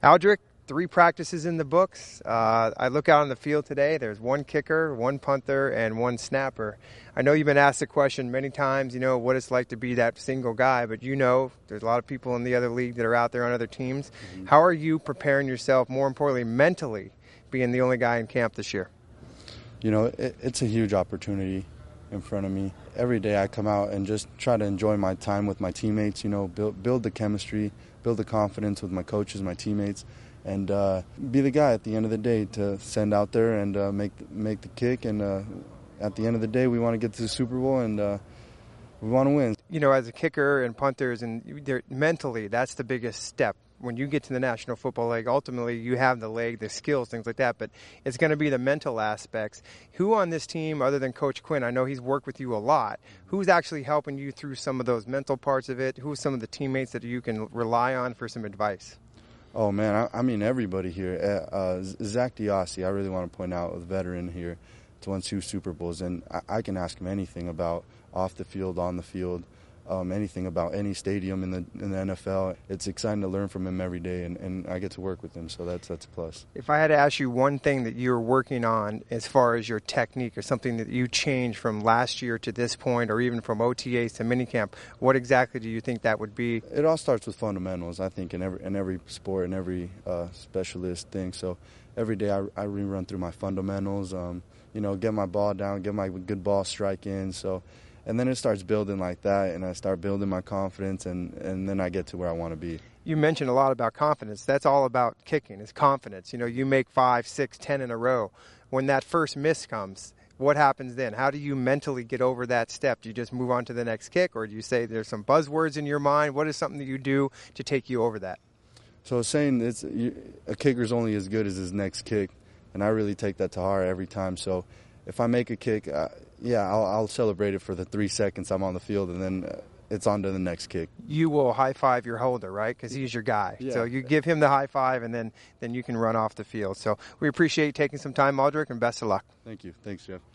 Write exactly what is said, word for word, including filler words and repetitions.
Aldrick, three practices in the books. Uh, I look out on the field today. There's one kicker, one punter, and one snapper. I know you've been asked the question many times, you know, what it's like to be that single guy, but you know there's a lot of people in the other league that are out there on other teams. Mm-hmm. How are you preparing yourself, more importantly, mentally, being the only guy in camp this year? You know, it, it's a huge opportunity in front of me. Every day I come out and just try to enjoy my time with my teammates, you know, build, build the chemistry, build the confidence with my coaches, my teammates, and uh, be the guy at the end of the day to send out there and uh, make, make the kick. And uh, at the end of the day, we want to get to the Super Bowl, and uh, we want to win. You know, as a kicker and punters, and mentally, that's the biggest step. When you get to the National Football League, ultimately you have the leg, the skills, things like that, but it's going to be the mental aspects. Who on this team, other than Coach Quinn, I know he's worked with you a lot, who's actually helping you through some of those mental parts of it? Who are some of the teammates that you can rely on for some advice? Oh, man, I, I mean everybody here. Uh, Zach Diossi, I really want to point out, a veteran here. He's won two Super Bowls, and I, I can ask him anything about off the field, on the field. Um, anything about any stadium in the in the N F L. It's exciting to learn from him every day, and, and I get to work with him, so that's that's a plus. If I had to ask you one thing that you're working on as far as your technique or something that you changed from last year to this point, or even from O T As to minicamp, what exactly do you think that would be? It all starts with fundamentals, I think, in every in every sport and every uh, specialist thing. So every day I, I rerun through my fundamentals, um, you know, get my ball down, get my good ball strike in, so. And then it starts building like that, and I start building my confidence, and, and then I get to where I want to be. You mentioned a lot about confidence. That's all about kicking, is confidence. You know, you make five, six, ten in a row. When that first miss comes, what happens then? How do you mentally get over that step? Do you just move on to the next kick, or do you say there's some buzzwords in your mind? What is something that you do to take you over that? So saying it's a kicker's only as good as his next kick, and I really take that to heart every time. So if I make a kick, uh, yeah, I'll, I'll celebrate it for the three seconds I'm on the field, and then uh, it's on to the next kick. You will high-five your holder, right, because he's your guy. Yeah. So you give him the high-five, and then, then you can run off the field. So we appreciate you taking some time, Aldrick, and best of luck. Thank you. Thanks, Jeff.